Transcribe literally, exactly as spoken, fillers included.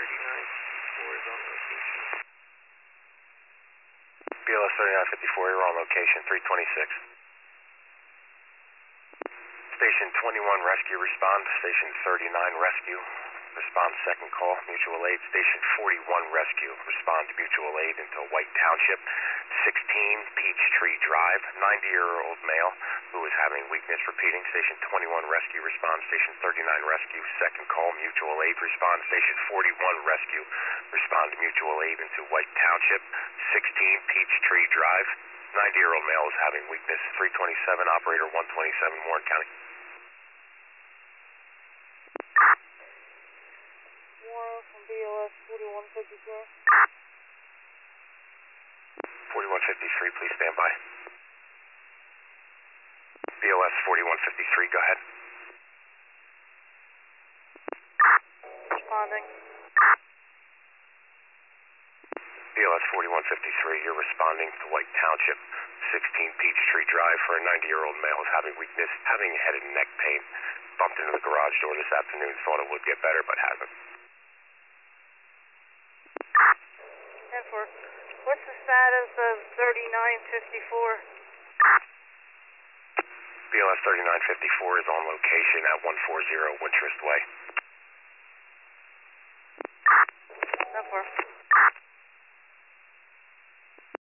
thirty-nine fifty-four is on location. B L S thirty-nine fifty-four, you're on location, three twenty-six. Station twenty-one, rescue, respond. Station thirty-nine, rescue. Respond, second call, mutual aid. Station forty-one, rescue. Respond to mutual aid into White Township. sixteen, Peachtree Drive. ninety-year-old male who is having weakness repeating. Station twenty-one, rescue. Respond. Station thirty-nine, rescue. Second call, mutual aid. Respond. Station forty-one, rescue. Respond to mutual aid into White Township. sixteen, Peachtree Drive. ninety-year-old male is having weakness. three twenty-seven, operator one twenty-seven, Warren County. Warren from B L S forty-one fifty-three. forty-one fifty-three, please stand by. B L S forty-one fifty-three, go ahead. Responding. B L S forty-one fifty-three, you're responding to White Township, sixteen Peachtree Drive for a ninety-year-old male who's having weakness, having head and neck pain. Bumped into the garage door this afternoon, thought it would get better, but hasn't. ten four. What's the status of thirty-nine fifty-four? B L S thirty-nine fifty-four is on location at one forty Wintrust Way. ten four.